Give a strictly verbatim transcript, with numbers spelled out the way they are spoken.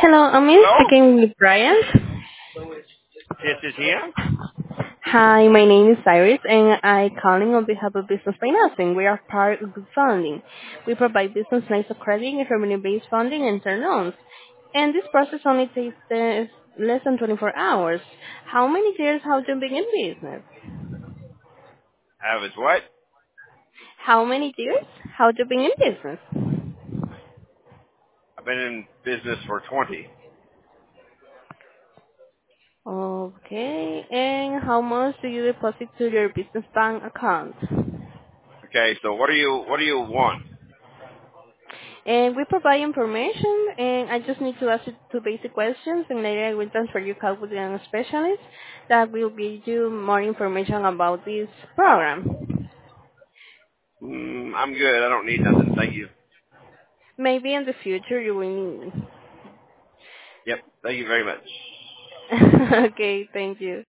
Hello, I'm Hello? speaking with Brian. This is him? Hi, my name is Iris, and I calling on behalf of Business Financing. We are part of Good Funding. We provide business lines of credit and revenue-based funding and term loans. And this process only takes uh, less than twenty-four hours. How many years have you been in business? Have his what? How many years have you been in business? I've been in business for twenty. Okay, and how much do you deposit to your business bank account? Okay, so what do you what do you want? And we provide information, and I just need to ask you two basic questions, and later I will transfer your call with a specialist that will give you more information about this program. Mm, I'm good. I don't need nothing. Thank you. Maybe in the future you will need. Yep. Thank you very much. Okay, thank you.